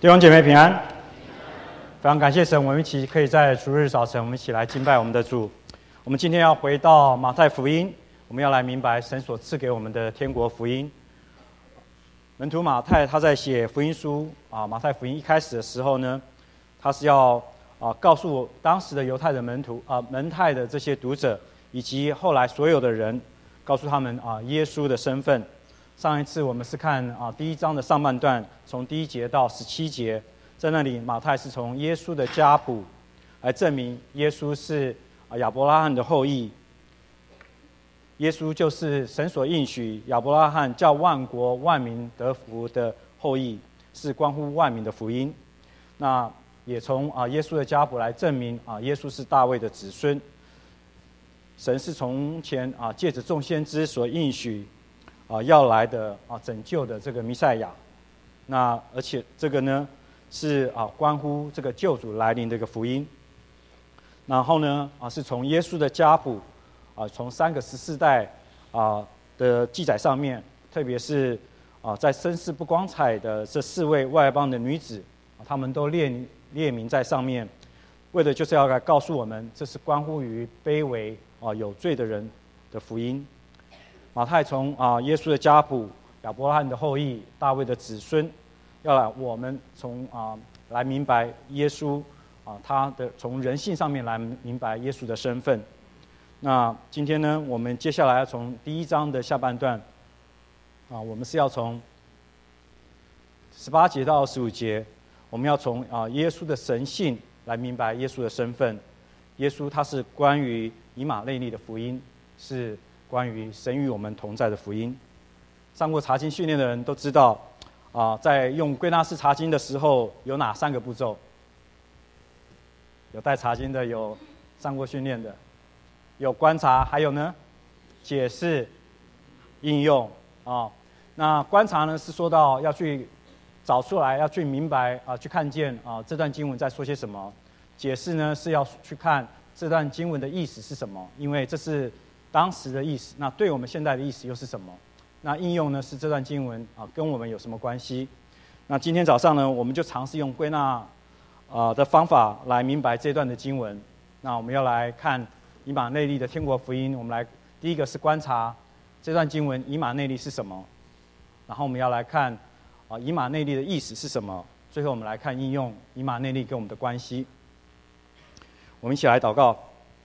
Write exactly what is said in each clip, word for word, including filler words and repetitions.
弟兄姐妹平安，非常感谢神，我们一起可以在主日早晨，我们一起来敬拜我们的主。我们今天要回到马太福音，我们要来明白神所赐给我们的天国福音。门徒马太他在写福音书啊，马太福音一开始的时候呢，他是要啊告诉当时的犹太的门徒啊门派的这些读者，以及后来所有的人，告诉他们啊耶稣的身份。上一次我们是看啊第一章的上半段，从第一节到十七节，在那里马太是从耶稣的家谱来证明耶稣是啊亚伯拉罕的后裔，耶稣就是神所应许亚伯拉罕叫万国万民得福的后裔，是关乎万民的福音。那也从啊耶稣的家谱来证明啊耶稣是大卫的子孙，神是从前啊借着众先知所应许啊，要来的啊，拯救的这个弥赛亚，那而且这个呢是啊，关乎这个救主来临的一个福音。然后呢啊，是从耶稣的家谱啊，从三个十四代啊的记载上面，特别是啊，在身世不光彩的这四位外邦的女子，啊、他们都列列名在上面，为的就是要来告诉我们，这是关乎于卑微啊有罪的人的福音。马太从啊耶稣的家谱、亚伯拉罕的后裔、大卫的子孙，要来我们从啊来明白耶稣啊他的从人性上面来明白耶稣的身份。那今天呢，我们接下来要从第一章的下半段啊，我们是要从十八节到十五节，我们要从啊耶稣的神性来明白耶稣的身份。耶稣他是关于以马内利的福音，是关于神与我们同在的福音。上过查经训练的人都知道，啊，在用归纳式查经的时候有哪三个步骤？有带查经的，有上过训练的，有观察，还有呢，解释、应用啊。那观察呢是说到要去找出来，要去明白啊，去看见啊这段经文在说些什么。解释呢是要去看这段经文的意思是什么，因为这是当时的意思，那对我们现在的意思又是什么？那应用呢是这段经文啊跟我们有什么关系？那今天早上呢，我们就尝试用归纳啊的方法来明白这段的经文。那我们要来看以马内利的天国福音，我们来第一个是观察这段经文以马内利是什么，然后我们要来看啊以马内利的意思是什么，最后我们来看应用以马内利跟我们的关系。我们一起来祷告。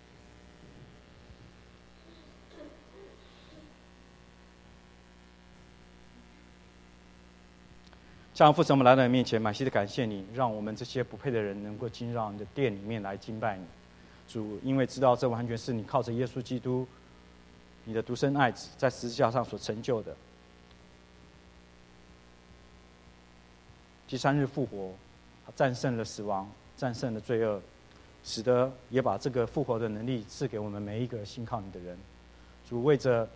向父神，我们来到你面前，满心的感谢你，让我们这些不配的人能够进入你的殿里面来敬拜你。主，因为知道这完全是你靠着耶稣基督，你的独生爱子在十字架上所成就的。第三日复活，他战胜了死亡，战胜了罪恶，使得也把这个复活的能力赐给我们每一个信靠你的人。主，为着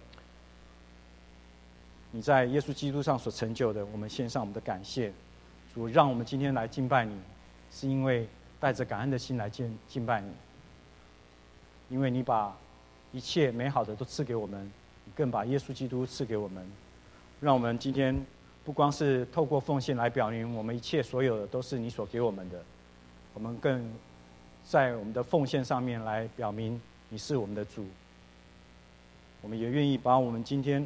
你在耶稣基督上所成就的，我们献上我们的感谢。主，让我们今天来敬拜你，是因为带着感恩的心来敬敬拜你，因为你把一切美好的都赐给我们，你更把耶稣基督赐给我们，让我们今天不光是透过奉献来表明我们一切所有的都是你所给我们的，我们更在我们的奉献上面来表明你是我们的主。我们也愿意把我们今天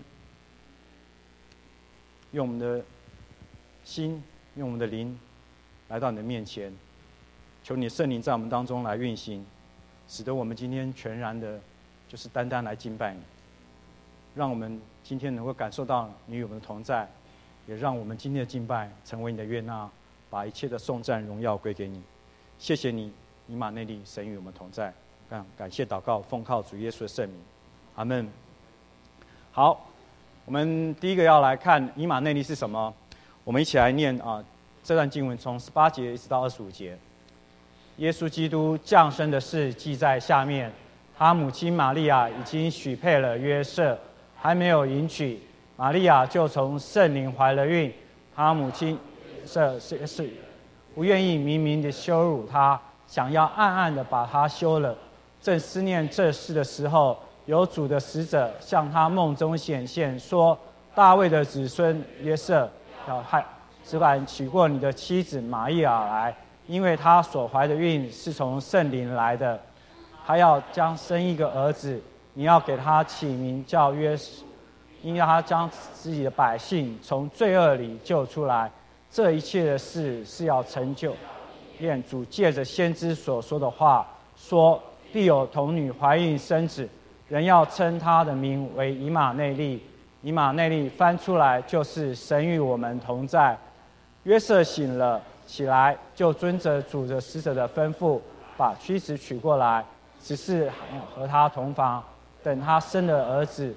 用我们的心，用我们的灵来到你的面前，求你的圣灵在我们当中来运行，使得我们今天全然的就是单单来敬拜你，让我们今天能够感受到你与我们的同在，也让我们今天的敬拜成为你的悦纳，把一切的颂赞荣耀归给你。谢谢你，以马内利，神与我们同在。感谢祷告，奉靠主耶稣的圣名，阿们。好，我们第一个要来看以马内利是什么，我们一起来念啊这段经文，从十八节一直到二十五节。耶稣基督降生的事记在下面，他母亲玛利亚已经许配了约瑟，还没有迎娶，玛利亚就从圣灵怀了孕。他母亲是是是不愿意明明的羞辱他，想要暗暗的把他休了。正思念这事的时候，有主的使者向他梦中显现，说：大卫的子孙约瑟要害只管娶过你的妻子玛利亚来，因为她所怀的孕是从圣灵来的。她要将生一个儿子，你要给他起名叫约瑟，因为他将自己的百姓从罪恶里救出来。这一切的事是要成就，愿主借着先知所说的话说，必有童女怀孕生子，人要称他的名为以马内利。以马内利翻出来就是神与我们同在。约瑟醒了起来，就遵着主的使者的吩咐，把妻子娶过来，只是和他同房，等他生了儿子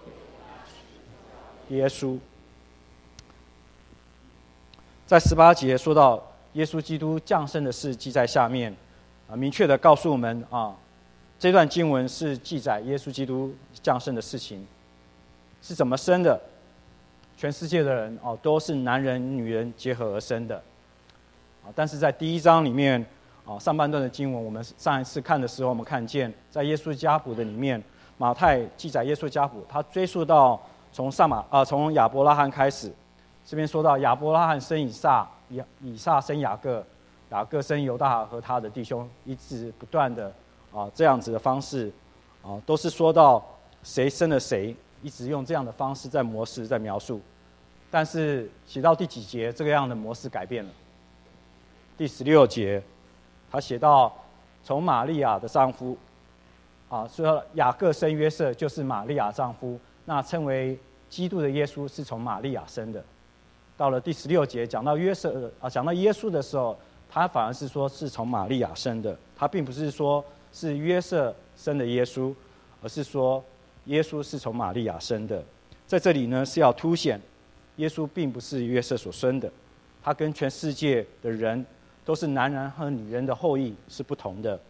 耶稣。在十八节说到耶稣基督降生的事记在下面，啊，明确的告诉我们啊，这段经文是记载耶稣基督降生的事情，是怎么生的？全世界的人哦，都是男人女人结合而生的，啊，但是在第一章里面，啊，上半段的经文，我们上一次看的时候，我们看见在耶稣家谱的里面，马太记载耶稣家谱，他追溯到从撒马啊，从亚伯拉罕开始。这边说到亚伯拉罕生以撒，以以撒生雅各，雅各生犹大和他的弟兄，一直不断的啊这样子的方式，啊都是说到谁生了谁，一直用这样的方式在模式在描述。但是写到第几节，这个样的模式改变了。第十六节，他写到从玛利亚的丈夫，啊说雅各生约瑟就是玛利亚丈夫，那称为基督的耶稣是从玛利亚生的。到了第十六节，讲到约瑟啊，讲到耶稣的时候，他反而是说是从玛利亚生的，他并不是说是约瑟生的耶稣，而是说耶稣是从玛利亚生的。在这里呢，是要凸显耶稣并不是约瑟所生的，他跟全世界的人都是男人和女人的后裔是不同的。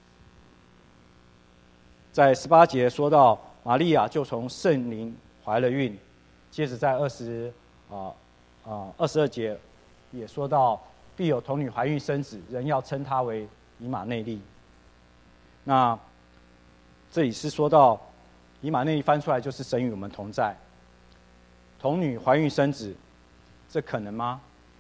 在十八节说到玛利亚就从圣灵怀了孕，接着在二十啊。啊，二十二节也说到，必有童女怀孕生子，人要称他为以马内利。那这里是说到以马内利翻出来就是神与我们同在。童女怀孕生子，这可能吗？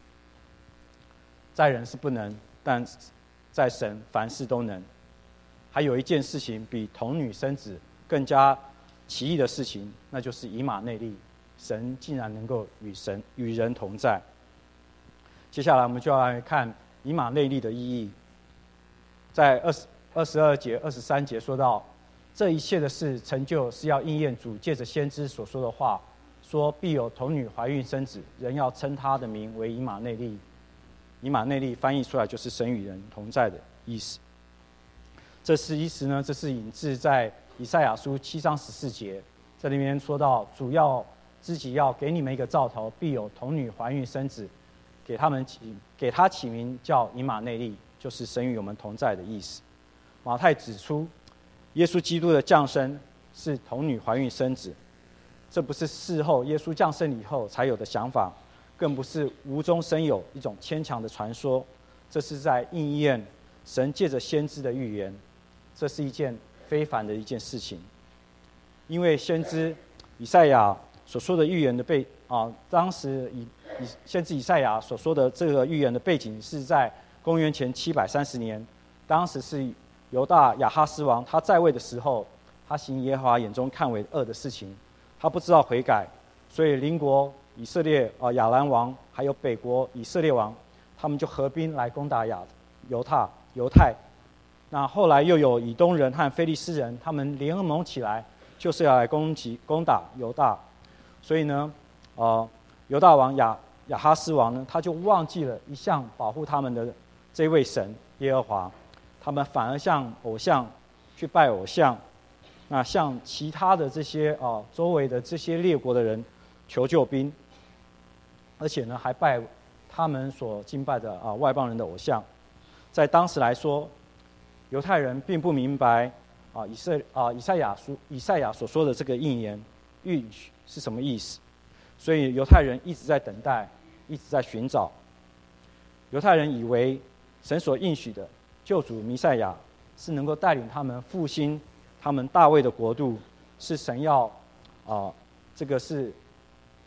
在人是不能，但在神凡事都能。还有一件事情比童女生子更加奇异的事情，那就是以马内利。神竟然能够与神与人同在。接下来我们就要来看以马内利的意义。在二十二十二节、二十三节说到，这一切的事成就是要应验主借着先知所说的话，说必有童女怀孕生子，人要称他的名为以马内利。以马内利翻译出来就是神与人同在的意思。这是意思呢，这是引自在以赛亚书七章十四节，在里面说到主要。自己要给你们一个兆头，必有童女怀孕生子，给他们起给他起名叫以马内利，就是神与我们同在的意思。马太指出，耶稣基督的降生是童女怀孕生子，这不是事后耶稣降生以后才有的想法，更不是无中生有一种牵强的传说，这是在应验神借着先知的预言，这是一件非凡的一件事情。因为先知以赛亚所说的预言的背啊，当时以以先知以赛亚所说的这个预言的背景是在公元前七百三十年，当时是犹大亚哈斯王他在位的时候，他行耶和华眼中看为恶的事情，他不知道悔改，所以邻国以色列啊亚兰王还有北国以色列王，他们就合兵来攻打亚犹大犹太。那后来又有以东人和非利士人，他们联盟起来，就是要来攻击攻打犹大。所以呢，呃，犹大王亚亚哈斯王呢，他就忘记了一向保护他们的这位神耶和华，他们反而向偶像去拜偶像，那向其他的这些啊、呃、周围的这些列国的人求救兵，而且呢还拜他们所敬拜的啊、呃、外邦人的偶像。在当时来说，犹太人并不明白啊、呃、以色啊、呃、以赛亚书以赛亚所说的这个应言允许是什么意思？所以犹太人一直在等待，一直在寻找。犹太人以为神所应许的救主弥赛亚是能够带领他们复兴他们大卫的国度，是神要啊、呃、这个是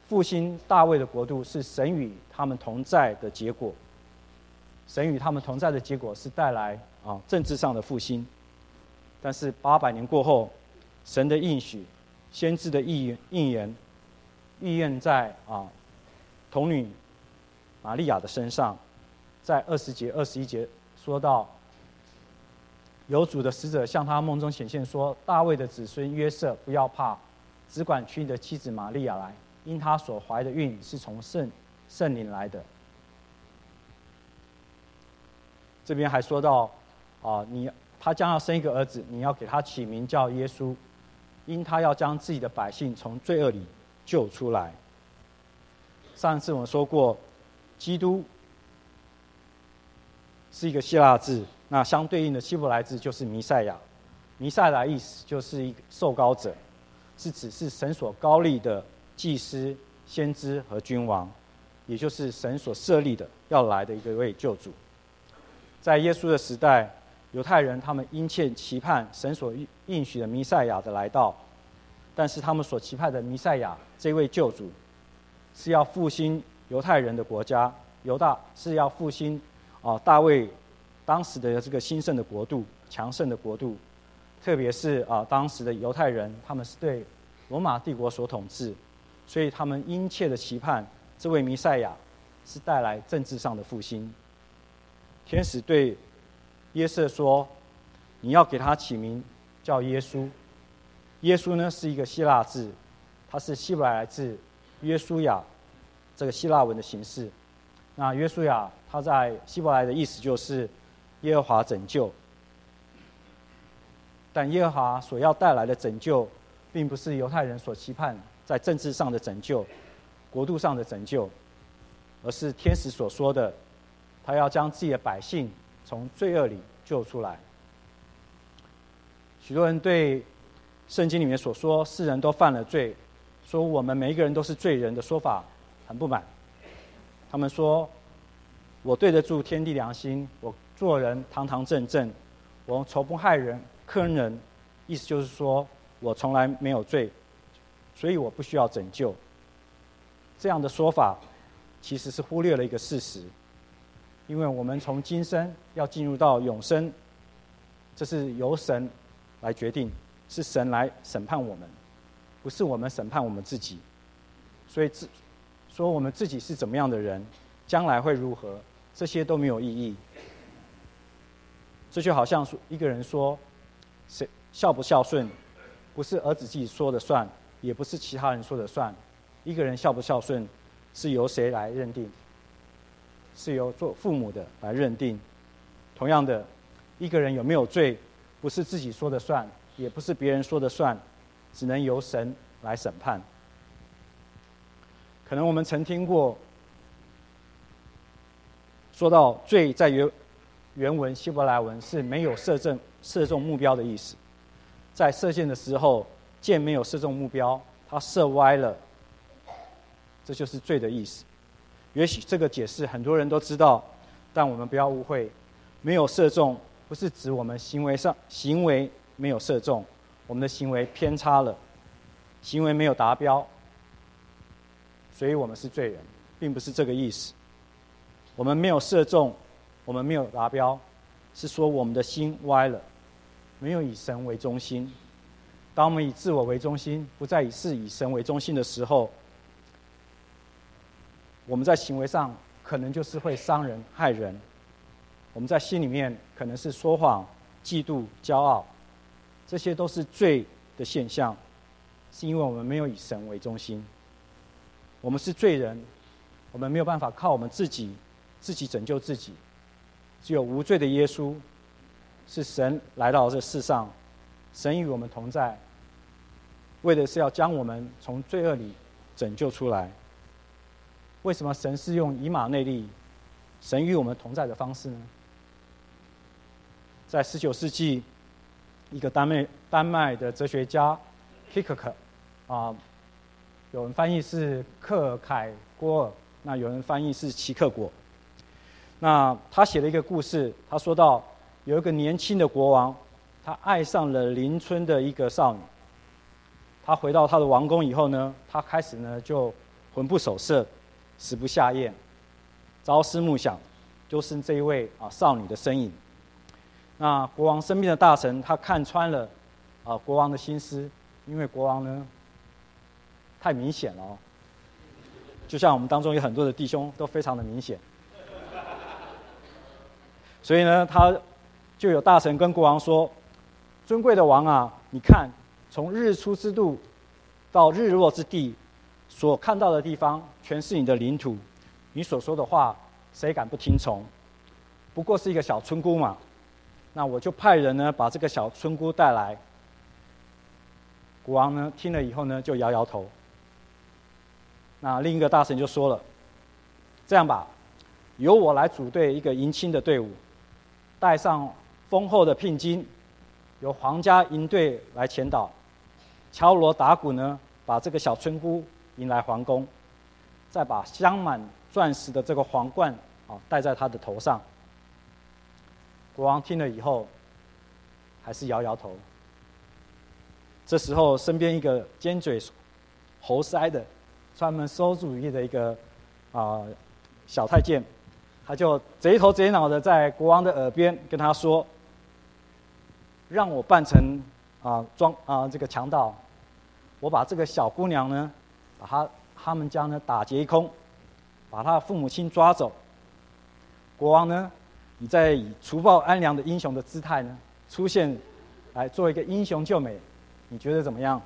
复兴大卫的国度是神与他们同在的结果。神与他们同在的结果是带来啊政治上的复兴。但是八百年过后，神的应许、先知的应应言，预验在啊童女玛利亚的身上。在二十节、二十一节说到，有主的使者向他梦中显现说：“大卫的子孙约瑟，不要怕，只管娶你的妻子玛利亚来，因他所怀的孕是从圣圣灵来的。”这边还说到，啊，你他将要生一个儿子，你要给他起名叫耶稣，因他要将自己的百姓从罪恶里救出来。上一次我们说过，基督是一个希腊字，那相对应的希伯来字就是弥赛亚。弥赛亚的意思就是一个受膏者，是指是神所膏立的祭司、先知和君王，也就是神所设立的要来的一个位救主。在耶稣的时代，犹太人他们殷切期盼神所应许的弥赛亚的来到，但是他们所期盼的弥赛亚这位救主，是要复兴犹太人的国家，犹大是要复兴啊大卫当时的这个兴盛的国度、强盛的国度，特别是啊当时的犹太人，他们是对罗马帝国所统治，所以他们殷切的期盼这位弥赛亚是带来政治上的复兴。天使对约瑟说：“你要给他起名叫耶稣。”耶稣呢是一个希腊字，它是希伯来字约书亚这个希腊文的形式。那约书亚他在希伯来的意思就是耶和华拯救。但耶和华所要带来的拯救，并不是犹太人所期盼在政治上的拯救、国度上的拯救，而是天使所说的，他要将自己的百姓从罪恶里救出来。许多人对圣经里面所说世人都犯了罪，说我们每一个人都是罪人的说法很不满。他们说，我对得住天地良心，我做人堂堂正正，我从不害人、坑人，意思就是说我从来没有罪，所以我不需要拯救。这样的说法其实是忽略了一个事实，因为我们从今生要进入到永生，这是由神来决定，是神来审判我们，不是我们审判我们自己。所以自说我们自己是怎么样的人，将来会如何，这些都没有意义。这就好像一个人说，谁孝不孝顺，不是儿子自己说的算，也不是其他人说的算。一个人孝不孝顺，是由谁来认定？是由做父母的来认定。同样的，一个人有没有罪，不是自己说的算，也不是别人说的算，只能由神来审判。可能我们曾听过说到罪在原原文希伯来文是没有射正射中目标的意思，在射箭的时候箭没有射中目标，它射歪了，这就是罪的意思。也许这个解释很多人都知道，但我们不要误会，没有射中不是指我们行为上行为没有射中，我们的行为偏差了，行为没有达标，所以我们是罪人，并不是这个意思。我们没有射中，我们没有达标，是说我们的心歪了，没有以神为中心。当我们以自我为中心，不再以是以神为中心的时候，我们在行为上可能就是会伤人害人，我们在心里面可能是说谎、嫉妒、骄傲，这些都是罪的现象，是因为我们没有以神为中心。我们是罪人，我们没有办法靠我们自己自己拯救自己，只有无罪的耶稣是神来到这世上，神与我们同在，为的是要将我们从罪恶里拯救出来。为什么神是用以马内利，神与我们同在的方式呢？在十九世纪，一个丹麦丹麦的哲学家 Kierkegaard 啊，有人翻译是克凯郭尔，那有人翻译是齐克果。那他写了一个故事，他说到有一个年轻的国王，他爱上了邻村的一个少女。他回到他的王宫以后呢，他开始呢就魂不守舍，食不下咽，朝思暮想，就是这一位啊少女的身影。那国王身边的大臣，他看穿了啊国王的心思，因为国王呢太明显了哦，就像我们当中有很多的弟兄都非常的明显，所以呢，他就有大臣跟国王说：“尊贵的王啊，你看，从日出之度到日落之地，所看到的地方，全是你的领土。你所说的话，谁敢不听从？不过是一个小村姑嘛。那我就派人呢，把这个小村姑带来。”国王呢听了以后呢，就摇摇头。那另一个大臣就说了：“这样吧，由我来组队一个迎亲的队伍，带上丰厚的聘金，由皇家营队来前导，敲锣打鼓呢，把这个小村姑迎来皇宫，再把镶满钻石的这个皇冠啊戴在她的头上。”国王听了以后，还是摇摇头。这时候，身边一个尖嘴猴腮的、专门馊主意的一个啊、呃、小太监，他就贼头贼脑的在国王的耳边跟他说：“让我扮成啊装啊这个强盗，我把这个小姑娘呢，把她他们家呢打劫一空，把她的父母亲抓走。国王呢，你再以除暴安良的英雄的姿态呢出现，来做一个英雄救美，你觉得怎么样？”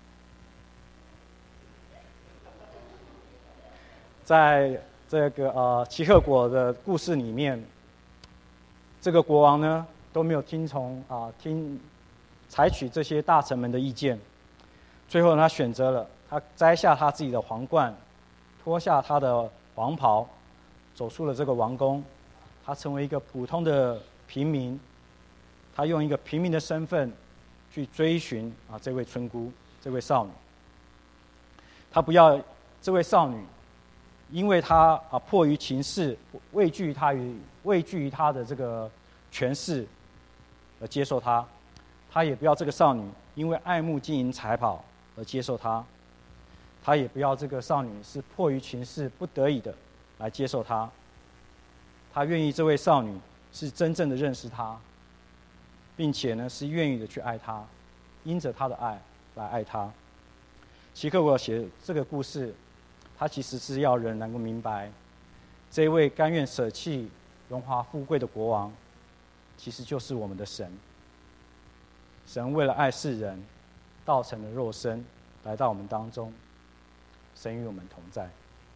在这个呃齐克果的故事里面，这个国王呢都没有听从啊、呃、听采取这些大臣们的意见，最后他选择了他摘下他自己的皇冠，脱下他的黄袍，走出了这个王宫，他成为一个普通的平民，他用一个平民的身份去追寻啊这位村姑，这位少女。他不要这位少女，因为他啊迫于情势，畏惧他于畏惧于他的这个权势而接受他；他也不要这个少女因为爱慕金银财宝而接受他；他也不要这个少女是迫于情势不得已的来接受他。他愿意这位少女是真正的认识他，并且呢是愿意的去爱他，因着他的爱来爱他。齐克果写这个故事，他其实是要人能够明白，这位甘愿舍弃荣华富贵的国王，其实就是我们的神。神为了爱世人，道成了肉身，来到我们当中，神与我们同在。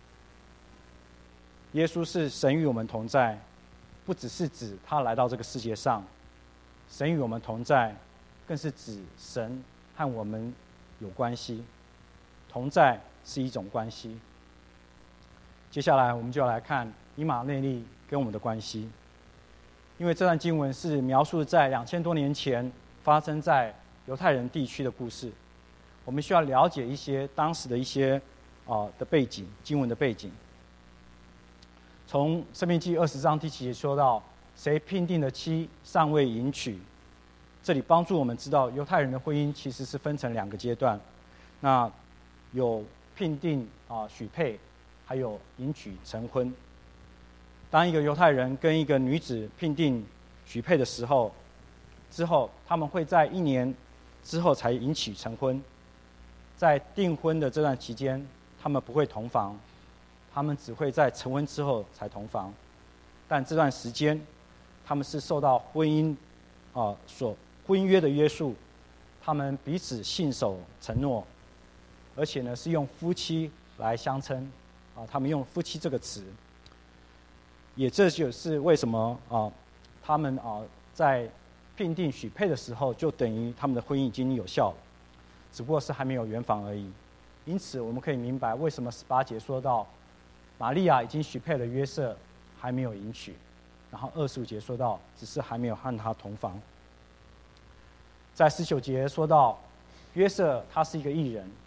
耶稣是神与我们同在，不只是指他来到这个世界上，神与我们同在，更是指神和我们有关系。同在是一种关系。接下来我们就要来看以马内利跟我们的关系，因为这段经文是描述在两千多年前发生在犹太人地区的故事，我们需要了解一些当时的一些啊、呃、的背景，经文的背景。从申命记二十章第七节说到，谁聘定的妻尚未迎娶，这里帮助我们知道犹太人的婚姻其实是分成两个阶段，那有聘定啊、呃、许配，还有迎娶成婚。当一个犹太人跟一个女子聘定许配的时候，之后他们会在一年之后才迎娶成婚。在订婚的这段期间，他们不会同房，他们只会在成婚之后才同房。但这段时间，他们是受到婚姻啊、呃、所婚约的约束，他们彼此信守承诺，而且呢是用夫妻来相称啊、呃，他们用夫妻这个词。也这就是为什么啊、呃，他们啊、呃、在聘定许配的时候，就等于他们的婚姻已经有效了，只不过是还没有圆房而已。因此，我们可以明白为什么十八节说到，玛利亚已经许配了约瑟，还没有迎娶；然后二十五节说到，只是还没有和他同房。在十九节说到，约瑟他是一个义人。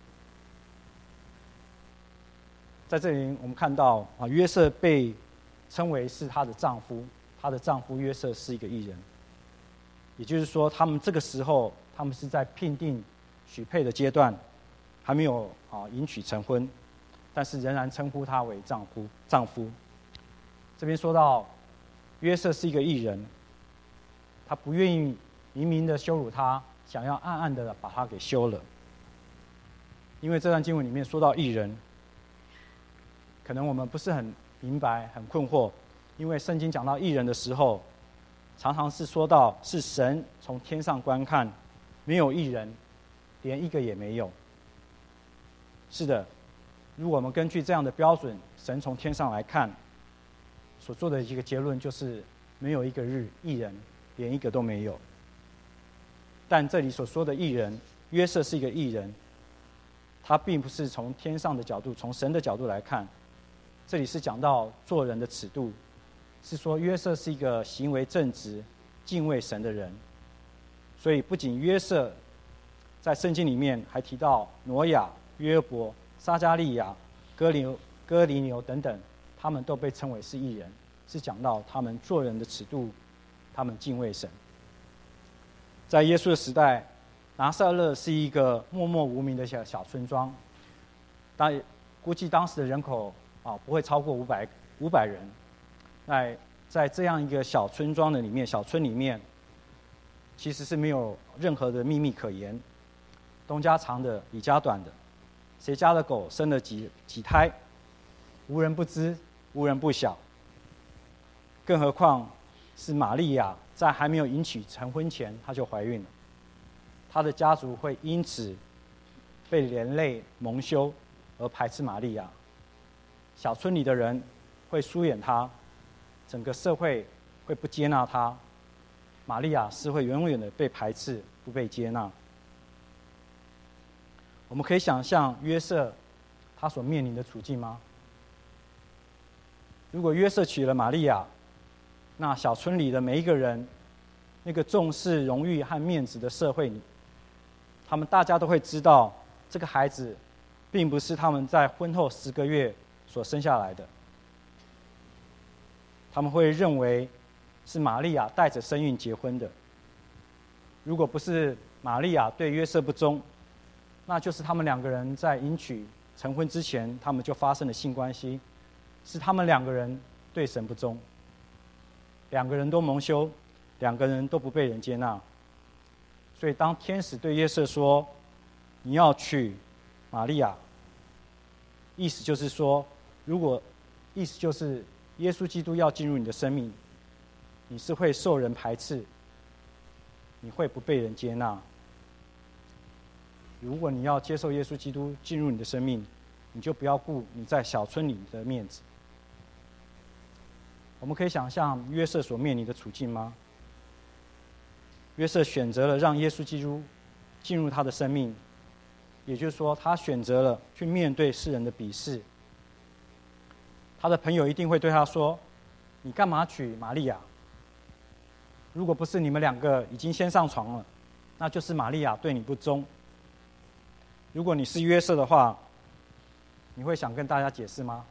在这里我们看到啊，约瑟被称为是她的丈夫，她的丈夫约瑟是一个义人。也就是说，他们这个时候，他们是在聘定许配的阶段，还没有啊迎娶成婚。 但是仍然称呼他为丈夫。丈夫。这边说到约瑟是一个义人，他不愿意明明的羞辱他，想要暗暗的把他给休了。因为这段经文里面说到义人，可能我们不是很明白、很困惑，因为圣经讲到义人的时候，常常是说到是神从天上观看，没有义人，连一个也没有。是的，如果我们根据这样的标准，神从天上来看，所做的一个结论就是没有一个日义人，连一个都没有。但这里所说的义人，约瑟是一个义人，他并不是从天上的角度，从神的角度来看。这里是讲到做人的尺度，是说约瑟是一个行为正直、敬畏神的人。所以不仅约瑟在圣经里面还提到挪亚、约伯、撒迦利亚、哥林哥尼流等等，他们都被称为是义人，是讲到他们做人的尺度，他们敬畏神。在耶稣的时代，拿撒勒是一个默默无名的小小村庄，当估计当时的人口啊不会超过五百五百人。那在这样一个小村庄的里面，小村里面，其实是没有任何的秘密可言，东家长的，李家短的，谁家的狗生了几几胎，无人不知，无人不晓。更何况是玛利亚在还没有迎娶成婚前，她就怀孕了。她的家族会因此被连累蒙羞，而排斥玛利亚。小村里的人会疏远她，整个社会会不接纳她。玛利亚是会永远的被排斥，不被接纳。我们可以想象约瑟他所面临的处境吗？如果约瑟娶了玛利亚，那小村里的每一个人，那个重视荣誉和面子的社会里，他们大家都会知道，这个孩子并不是他们在婚后十个月所生下来的。他们会认为是玛利亚带着身孕结婚的。如果不是玛利亚对约瑟不忠，那就是他们两个人在迎娶成婚之前，他们就发生了性关系，是他们两个人对神不忠，两个人都蒙羞，两个人都不被人接纳。所以当天使对约瑟说你要娶玛利亚，意思就是说，如果意思就是耶稣基督要进入你的生命，你是会受人排斥，你会不被人接纳。如果你要接受耶稣基督进入你的生命，你就不要顾你在小村里的面子。我们可以想象约瑟所面临的处境吗？约瑟选择了让耶稣基督进入他的生命，也就是说，他选择了去面对世人的鄙视。他的朋友一定会对他说：“你干嘛娶玛利亚？如果不是你们两个已经先上床了，那就是玛利亚对你不忠。”如果你是约瑟的话，你会想跟大家解释吗？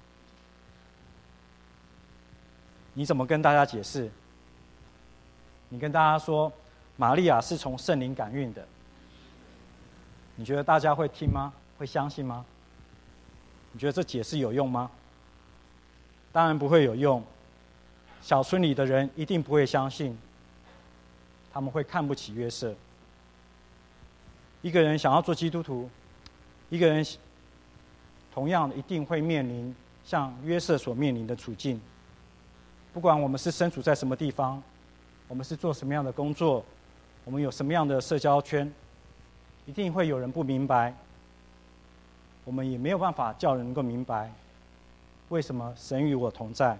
你怎么跟大家解释？你跟大家说玛利亚是从圣灵感孕的，你觉得大家会听吗？会相信吗？你觉得这解释有用吗？当然不会有用。小村里的人一定不会相信，他们会看不起约瑟。一个人想要做基督徒，一个人同样一定会面临像约瑟所面临的处境。不管我们是身处在什么地方，我们是做什么样的工作，我们有什么样的社交圈，一定会有人不明白。我们也没有办法叫人能够明白，为什么神与我同在。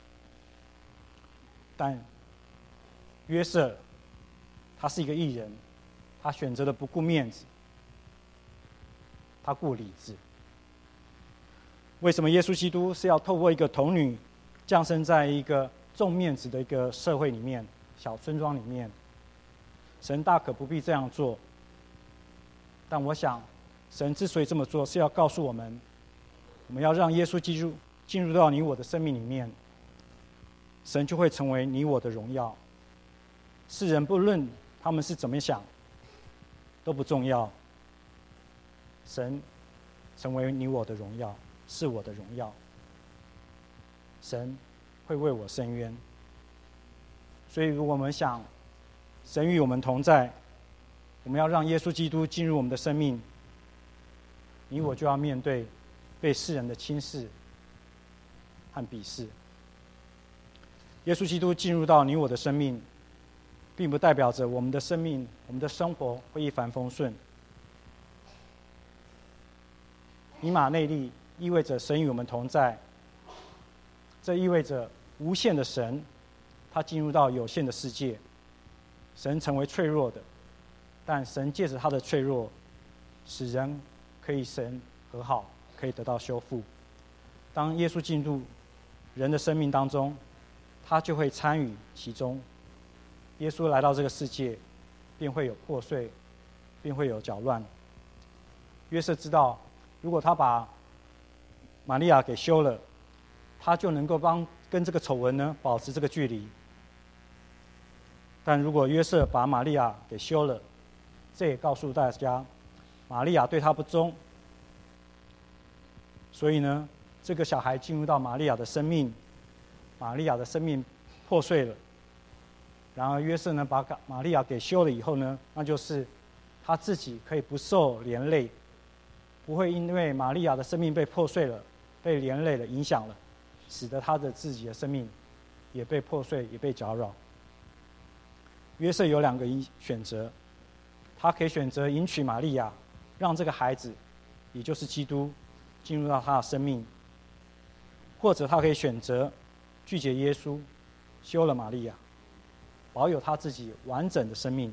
但约瑟他是一个义人，他选择了不顾面子，他顾理智。为什么耶稣基督是要透过一个童女降生在一个重面子的一个社会里面，小村庄里面？神大可不必这样做，但我想神之所以这么做，是要告诉我们，我们要让耶稣基督进入到你我的生命里面，神就会成为你我的荣耀。世人不论他们是怎么想，都不重要，神成为你我的荣耀。 是我的荣耀。神会为我伸冤。所以如果我们想神与我们同在，我们要让耶稣基督进入我们的生命，你我就要面对被世人的轻视和鄙视。耶稣基督进入到你我的生命，并不代表着我们的生命、我们的生活会一帆风顺。以马内利意味着神与我们同在，这意味着无限的神，他进入到有限的世界，神成为脆弱的，但神借着他的脆弱，使人可以神和好，可以得到修复。当耶稣进入人的生命当中，他就会参与其中。耶稣来到这个世界，便会有破碎，便会有搅乱。约瑟知道，如果他把玛利亚给休了，他就能够帮跟这个丑闻呢保持这个距离。但如果约瑟把玛利亚给休了，这也告诉大家，玛利亚对他不忠。所以呢，这个小孩进入到玛利亚的生命，玛利亚的生命破碎了。然而约瑟呢，把玛利亚给休了以后呢，那就是他自己可以不受连累，不会因为玛利亚的生命被破碎了、被连累了、影响了，使得他的自己的生命也被破碎、也被搅扰。约瑟有两个选择，他可以选择迎娶玛利亚，让这个孩子，也就是基督，进入到他的生命，或者他可以选择拒绝耶稣，休了玛利亚，保有他自己完整的生命。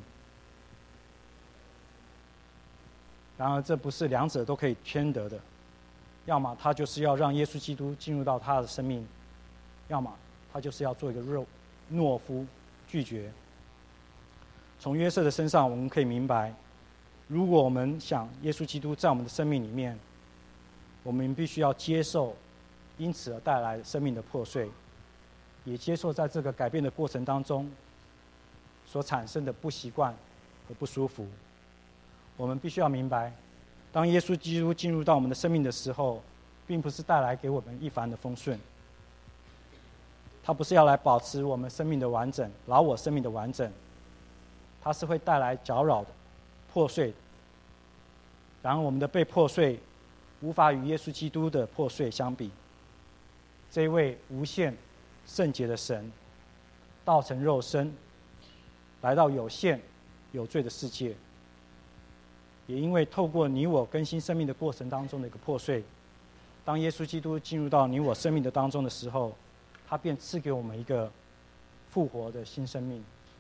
然而这不是两者都可以兼得的，要么他就是要让耶稣基督进入到他的生命，要么他就是要做一个懦夫，拒绝。从约瑟的身上我们可以明白，如果我们想耶稣基督在我们的生命里面，我们必须要接受因此而带来生命的破碎，也接受在这个改变的过程当中所产生的不习惯和不舒服。我们必须要明白，当耶稣基督进入到我们的生命的时候，并不是带来给我们一帆的风顺，他不是要来保持我们生命的完整、老我生命的完整，它是会带来搅扰的、破碎的。然而我们的被破碎无法与耶稣基督的破碎相比。这一位无限圣洁的神道成肉身，来到有限有罪的世界，也因为透过你我更新生命的过程当中的一个破碎，当耶稣基督进入到你我生命的当中的时候，他便赐给我们一个复活的新生命。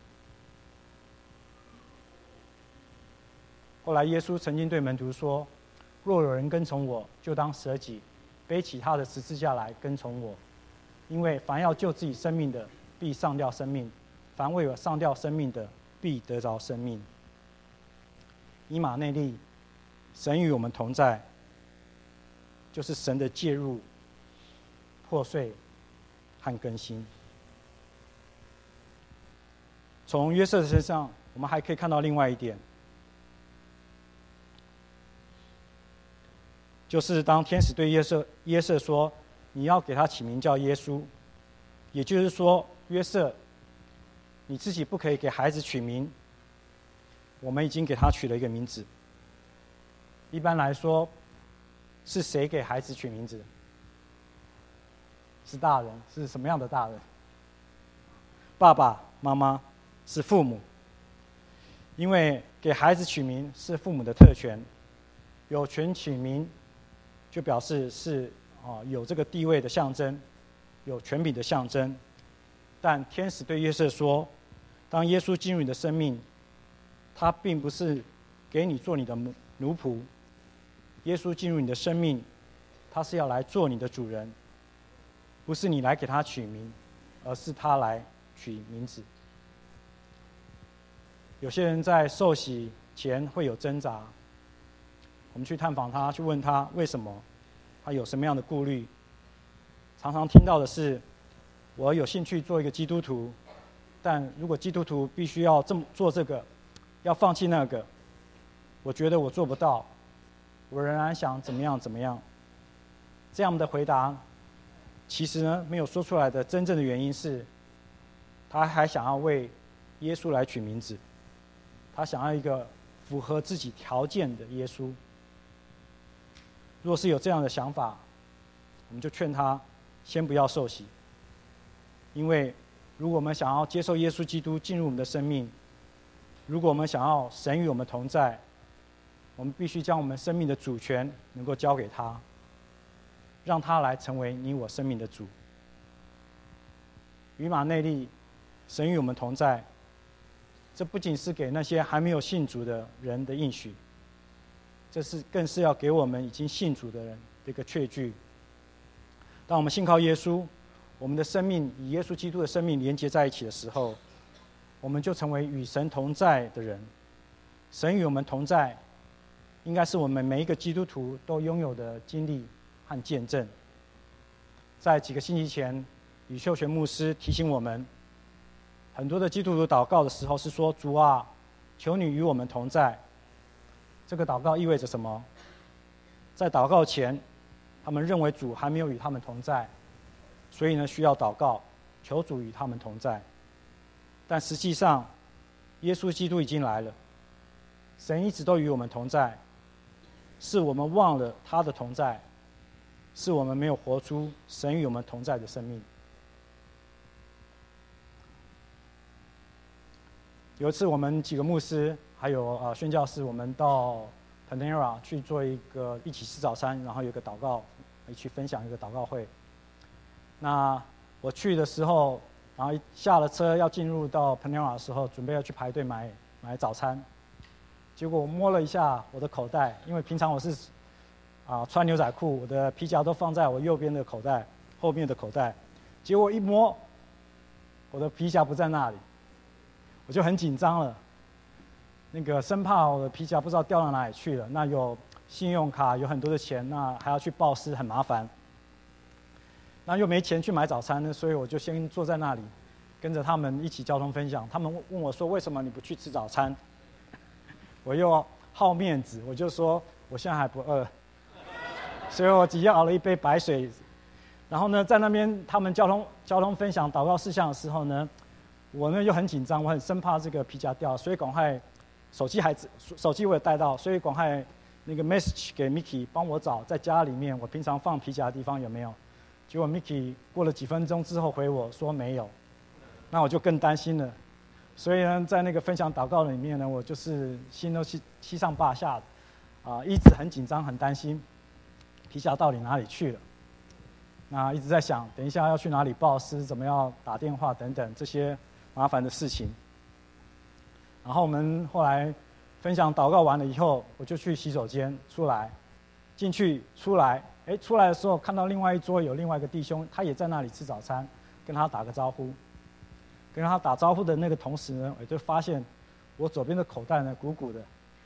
后来耶稣曾经对门徒说，若有人跟从我，就当舍己，背起他的十字架来跟从我。因为凡要救自己生命的，必丧掉生命；凡为我丧掉生命的，必得着生命。以马内利，神与我们同在，就是神的介入、破碎和更新。从约瑟的身上，我们还可以看到另外一点，就是当天使对约瑟约瑟说，你要给他起名叫耶稣，也就是说，约瑟，你自己不可以给孩子取名，我们已经给他取了一个名字。一般来说，是谁给孩子取名字？是大人。是什么样的大人？爸爸妈妈，是父母。因为给孩子取名是父母的特权，有权取名就表示是啊有这个地位的象征，有权柄的象征。但天使对约瑟说，当耶稣进入你的生命，他并不是给你做你的奴仆，耶稣进入你的生命，他是要来做你的主人，不是你来给他取名，而是他来取名字。有些人在受洗前会有挣扎，我们去探访他，去问他为什么，他有什么样的顾虑。常常听到的是，我有兴趣做一个基督徒，但如果基督徒必须要这么做这个，要放弃那个，我觉得我做不到，我仍然想怎么样怎么样。 这样的回答，其实呢没有说出来的真正的原因是，他还想要为耶稣来取名字，他想要一个符合自己条件的耶稣。若是有这样的想法，我们就劝他先不要受洗，因为如果我们想要接受耶稣基督进入我们的生命，如果我们想要神与我们同在，我们必须将我们生命的主权能够交给他，让他来成为你我生命的主。以马内利，神与我们同在，这不仅是给那些还没有信主的人的应许，这是更是要给我们已经信主的人的一个确据。当我们信靠耶稣，我们的生命与耶稣基督的生命连接在一起的时候，我们就成为与神同在的人。神与我们同在，应该是我们每一个基督徒都拥有的经历和见证。在几个星期前，李秀全牧师提醒我们，很多的基督徒祷告的时候是说：“主啊，求你与我们同在。”这个祷告意味着什么？在祷告前，他们认为主还没有与他们同在，所以呢需要祷告，求主与他们同在。但实际上，耶稣基督已经来了，神一直都与我们同在，是我们忘了他的同在，是我们没有活出神与我们同在的生命。有一次，我们几个牧师还有呃宣教士，我们到 Panera 去做一个一起吃早餐，然后有一个祷告，一起分享一个祷告会。那我去的时候，然后下了车要进入到 Panera 的时候，准备要去排队买买早餐，结果我摸了一下我的口袋，因为平常我是啊穿牛仔裤，我的皮夹都放在我右边的口袋后面的口袋，结果一摸，我的皮夹不在那里。我就很紧张了，那个生怕我的皮夹不知道掉到哪里去了。那有信用卡，有很多的钱，那还要去报失，很麻烦。那又没钱去买早餐呢，所以我就先坐在那里，跟着他们一起交通分享。他们问我说：“为什么你不去吃早餐？”我又好面子，我就说我现在还不饿，所以我直接熬了一杯白水。然后呢，在那边他们交通交通分享祷告事项的时候呢，我呢又很紧张，我很生怕这个皮夹掉，所以赶快手机还手机我也带到，所以赶快那个 message 给 Mickey 帮我找在家里面我平常放皮夹的地方有没有。结果 Mickey 过了几分钟之后回我说没有，那我就更担心了。所以呢，在那个分享祷告里面呢，我就是心都七七上八下的，啊，一直很紧张很担心皮夹到底哪里去了。那一直在想，等一下要去哪里报失，怎么样打电话等等这些麻烦的事情。然后我们后来分享祷告完了以后，我就去洗手间出来，进去出来，哎，出来的时候看到另外一桌有另外一个弟兄，他也在那里吃早餐，跟他打个招呼。跟他打招呼的那个同时呢，我就发现我左边的口袋呢鼓鼓的，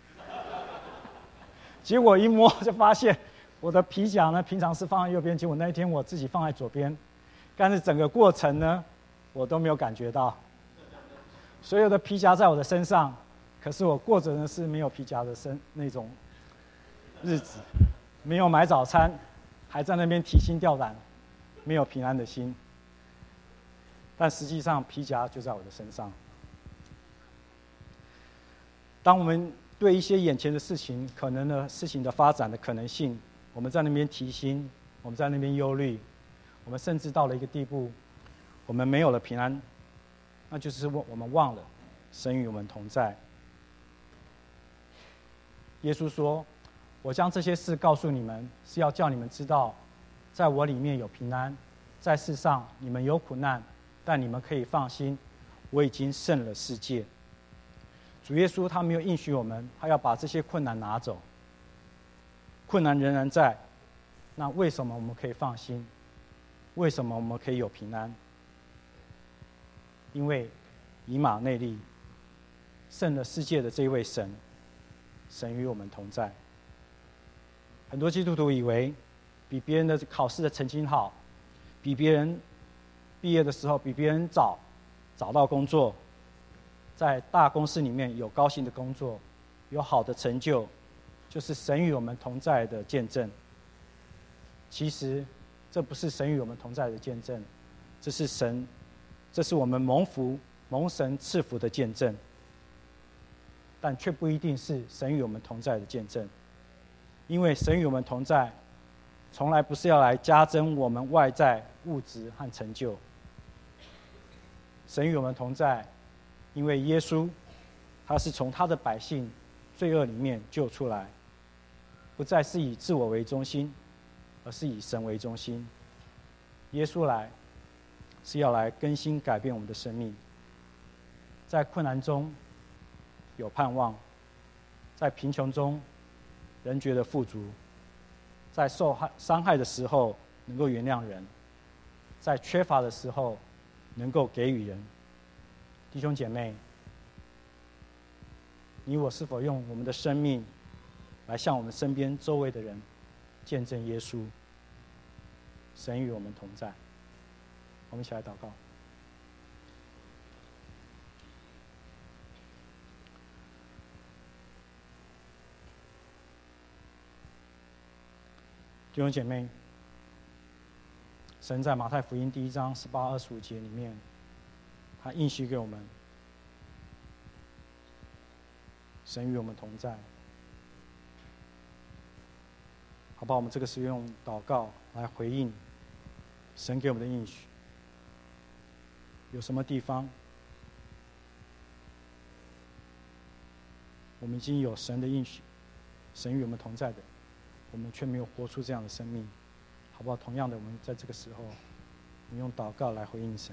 结果一摸就发现我的皮夹呢平常是放在右边，结果那一天我自己放在左边，但是整个过程呢我都没有感觉到。所有的皮夹在我的身上，可是我过着的是没有皮夹的身那种日子，没有买早餐，还在那边提心吊胆，没有平安的心。但实际上皮夹就在我的身上。当我们对一些眼前的事情可能的事情的发展的可能性，我们在那边提心，我们在那边忧虑，我们甚至到了一个地步，我们没有了平安，那就是我们忘了神与我们同在。耶稣说：“我将这些事告诉你们，是要叫你们知道，在我里面有平安，在世上你们有苦难，但你们可以放心，我已经胜了世界。”主耶稣他没有应许我们，他要把这些困难拿走。困难仍然在，那为什么我们可以放心？为什么我们可以有平安？因为以马内利，胜了世界的这一位神，神与我们同在。很多基督徒以为比别人的考试的成绩好，比别人毕业的时候比别人早找到工作，在大公司里面有高薪的工作，有好的成就，就是神与我们同在的见证。 其实这不是神与我们同在的见证，这是神，这是我们蒙福、蒙神赐福的见证，但却不一定是神与我们同在的见证，因为神与我们同在，从来不是要来加增我们外在物质和成就。神与我们同在，因为耶稣，他是从他的百姓罪恶里面救出来，不再是以自我为中心，而是以神为中心。耶稣来，是要来更新改变我们的生命。在困难中有盼望，在贫穷中人觉得富足，在受害伤害的时候能够原谅人，在缺乏的时候能够给予人。弟兄姐妹，你我是否用我们的生命来向我们身边周围的人见证耶稣？神与我们同在。我们一起来祷告。弟兄姐妹，神在马太福音第一章十八、二十五节里面，他应许给我们，神与我们同在。好吧，我们这个是用祷告来回应神给我们的应许。有什么地方我们已经有神的应许，神与我们同在的，我们却没有活出这样的生命，好不好？同样的，我们在这个时候，我们用祷告来回应神。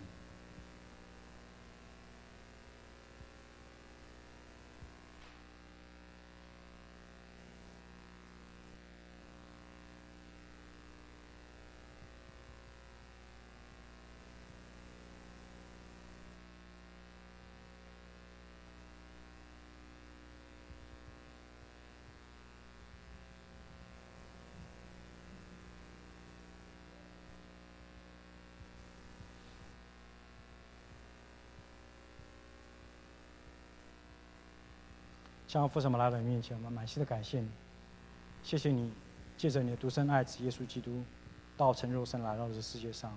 向父神们来到你面前，我们满心的感谢你，谢谢你借着你的独生爱子耶稣基督，道成肉身来到这世界上。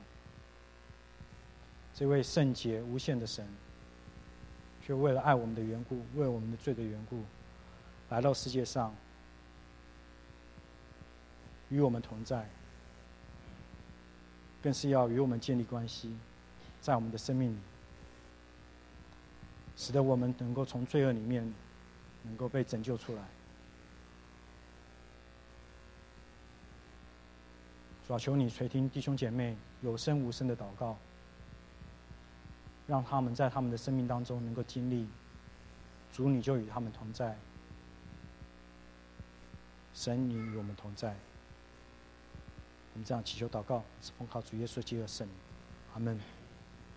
这位圣洁无限的神，却为了爱我们的缘故，为我们的罪的缘故，来到世界上，与我们同在，更是要与我们建立关系，在我们的生命里，使得我们能够从罪恶里面能够被拯救出来。主啊，求你垂听弟兄姐妹有声无声的祷告，让他们在他们的生命当中能够经历主，你就与他们同在，神，你与我们同在。我们这样祈求祷告，是奉靠主耶稣基督的圣名，阿们。